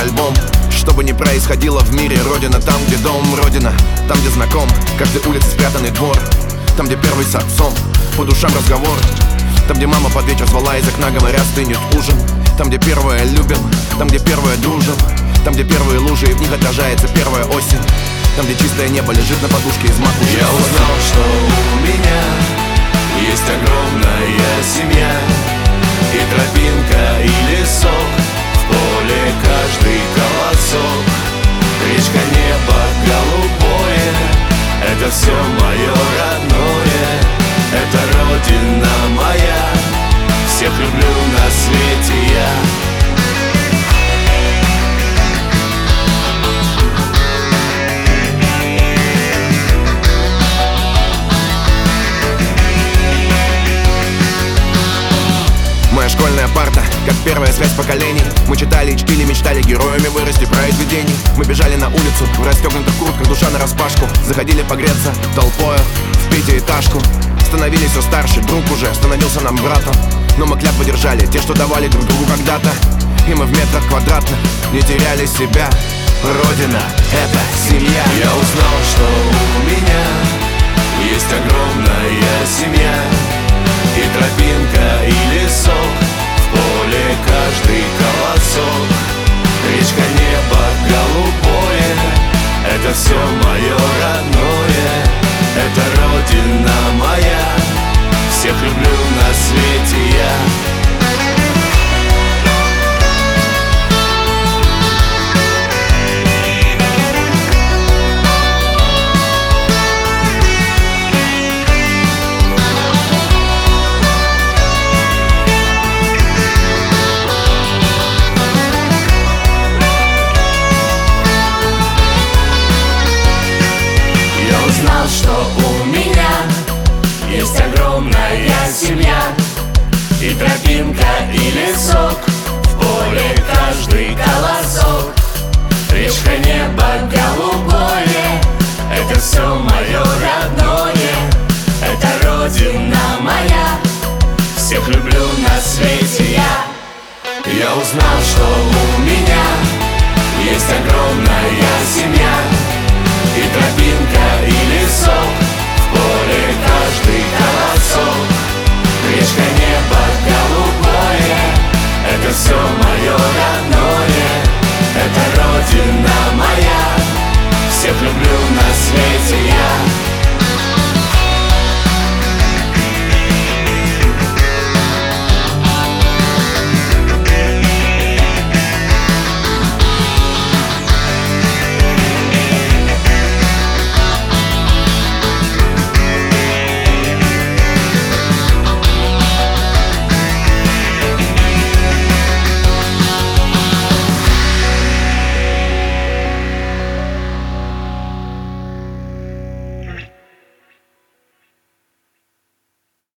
альбом. Что бы ни происходило в мире, родина там, где дом, родина там, где знаком каждой улице спрятанный двор. Там, где первый с отцом, по душам разговор. Там, где мама под вечер звала из окна, говоря, стынет ужин. Там, где первое любим, там, где первое дружим. Там, где первые лужи, и в них отражается первая осень. Там, где чистое небо лежит на подушке из макушки. Я узнал, что у меня есть огромная семья, и тропинка, и лесок, в поле каждый колосок. Речка, небо голубое, это все мое родное. Это родина моя, всех люблю на свете я. Моя школьная парта, как первая связь поколений. Мы читали и чтили, мечтали героями вырасти произведений. Мы бежали на улицу в расстегнутых куртках, душа нараспашку. Заходили погреться толпою в пятиэтажку. Становились все старше, друг уже становился нам братом. Но мы клятвы держали, те, что давали друг другу когда-то. И мы в метрах квадратных не теряли себя. Родина — это семья. Я узнал, что у меня есть огромная семья, и тропинка, и лесок, в поле каждый колосок. Речка, небо голубое, это все мое родное. Это родина моя, всех люблю на свете я. Узнал, что у меня есть огромная семья, и тропинка, и лесок, в поле каждый колосок. Речка, небо голубое, это все мое родное. Это родина моя, всех люблю на свете я. Я узнал, что у меня есть огромная семья, и тропинка, и лесок, в поле каждый колосок. Речка, небо голубое, это все